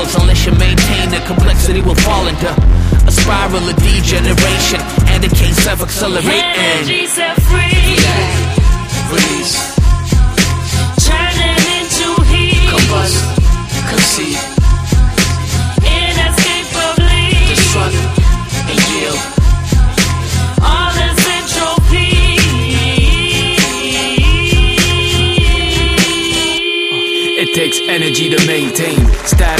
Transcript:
struggles. Unless you maintain, the complexity will fall into a spiral of degeneration, and it can't self-accelerate. Energy set free. Breeze. Turning into heat. Combust. Conceive. Inescapably. Destruct. And yield. All this entropy. It takes energy to maintain status.